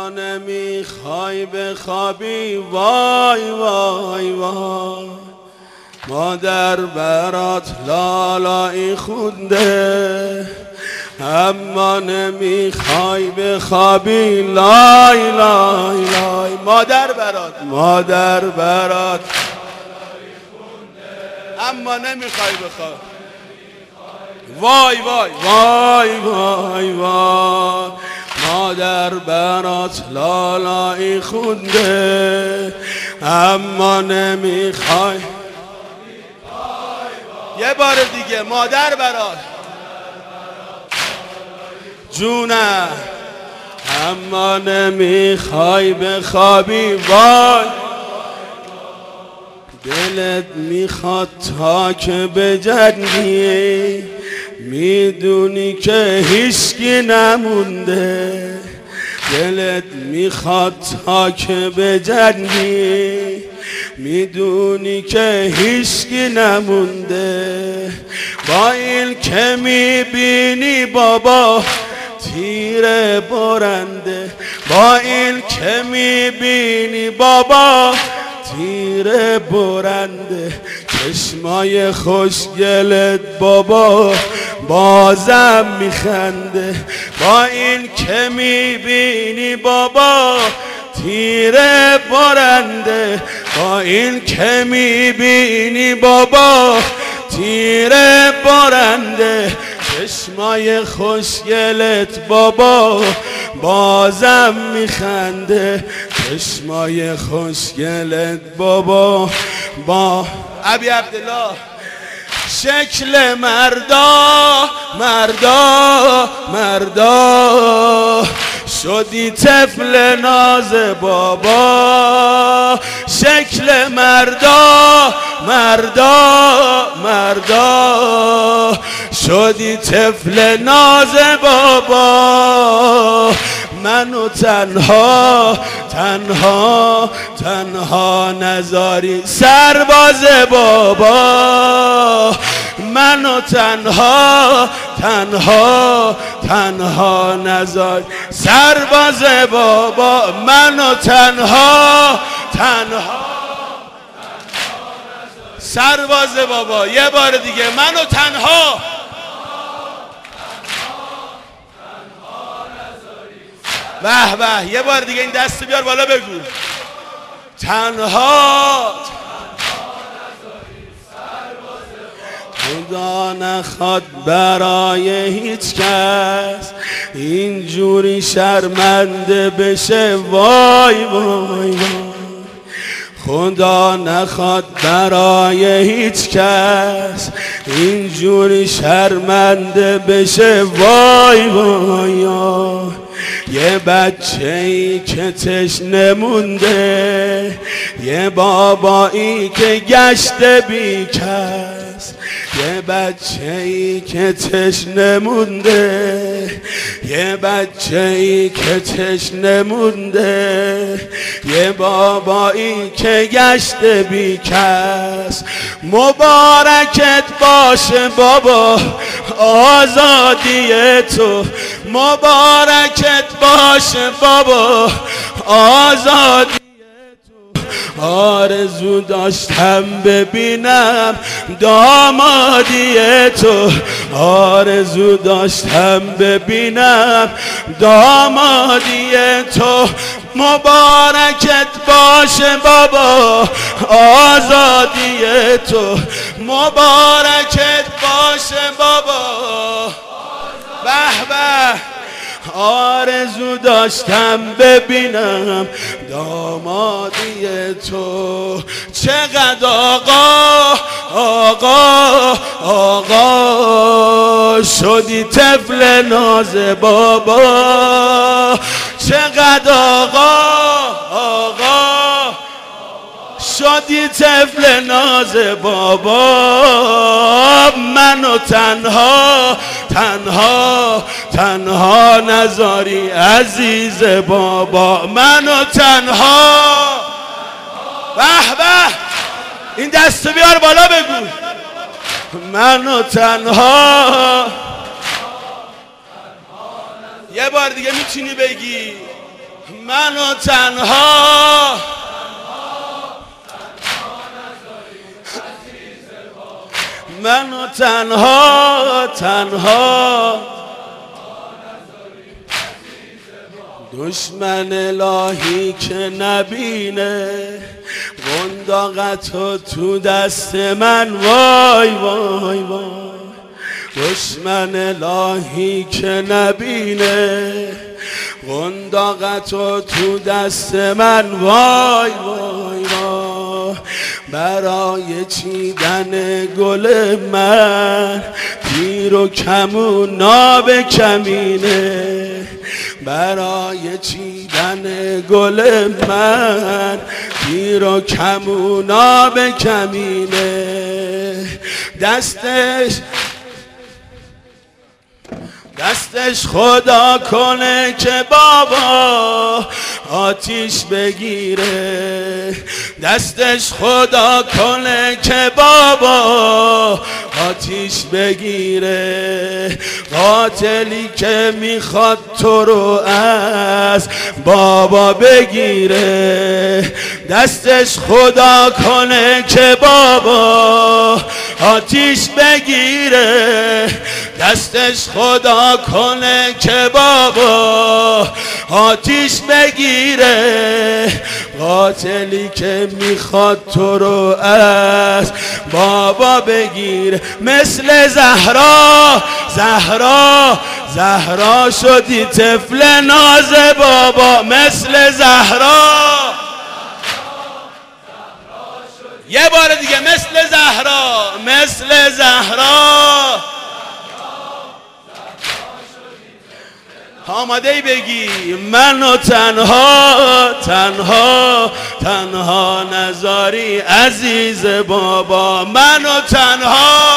اما نمیخوای بخوابی وای وای وای، مادر برات لالایی خونده، اما نمیخوای بخوابی لای لای لای، مادر برات اما نمیخوای بخوابی وای وای وای وای وای، مادر برات لالایی خونده، اما نمیخوای. یه بار دیگه مادر برات جونم، اما نمیخوای بخوابی وای، دلت میخواد تا که بجنگی، میدونی که هیچکی نمونده، دلت میخواد تا که بجنگی، میدونی که هیچکی نمونده، با این که میبینی بابا تیر برنده، با این که میبینی بابا تیر برنده، چشمای خوشگلت بابا بازم میخنده، با این که میبینی بابا تیر برنده، با این که میبینی بابا تیر برنده، چشمای خوشگلت بابا بازم میخنده، چشمای خوشگلت بابا با ابی عبدالله. شکل مردا مردا مردا، شدی طفل ناز بابا، شکل مردا مردا مردا، شدی طفل ناز بابا، منو تنها تنها تنها نذاری سرباز بابا، منو تنها تنها تنها نذاری سرباز بابا، منو تنها تنها سرباز بابا. یه بار دیگه منو تنها به به، یه بار دیگه این دست بیار بالا بگو تنها. خدا نخواد برای هیچ کس اینجوری شرمنده بشه وای وای وای، خدا نخواد برای هیچ کس اینجوری شرمنده بشه وای وای وای. یه بچه‌ای که تشنه مونده، یه بابایی که گشته بی کس، یه بچه‌ای که تشنه مونده، یه بچه‌ای که تشنه مونده، یه بابایی که گشته بی کس. مبارکت باشه بابا آزادی تو، مبارکت باشه بابا آزادی تو، آرزو داشتم ببینم دامادی تو، آرزو داشتم ببینم دامادی تو، مبارکت باشه بابا آزادی تو، مبارکت باشه بابا به به. آرزو داشتم ببینم دامادی تو، چقدر آقا آقا آقا شدی طفل ناز بابا، چقدر آقا آقا شدی طفل ناز بابا، منو تنها تنها تنها نذاری عزیز بابا، منو تنها. به به، این دست بیار بالا بگو منو تنها. یه بار دیگه میتونی بگی منو تنها منو تنها تنها دشمن الهی که نبینه قنداقتو تو دست من وای وای وای دشمن الهی که نبینه قنداقتو تو دست من وای وای وای برای چیدن گل من تیر و کمون ناب کمینه برای چیدن گل من تیر و کمون ناب کمینه دستش خدا کنه که بابا آتیش بگیره دستش خدا کنه که بابا آتیش بگیره قاتلی که میخواد تو رو از بابا بگیره دستش خدا کنه که بابا آتیش بگیره دستش خدا کنه که بابا آتیش بگیره قاتلی که میخواد تو رو از بابا بگیره مثل زهرا زهرا زهرا شدی طفل ناز بابا مثل زهرا یه بار دیگه مثل زهرا مثل زهرا آماده ای بگی منو تنها تنها تنها نذاری عزیز بابا منو تنها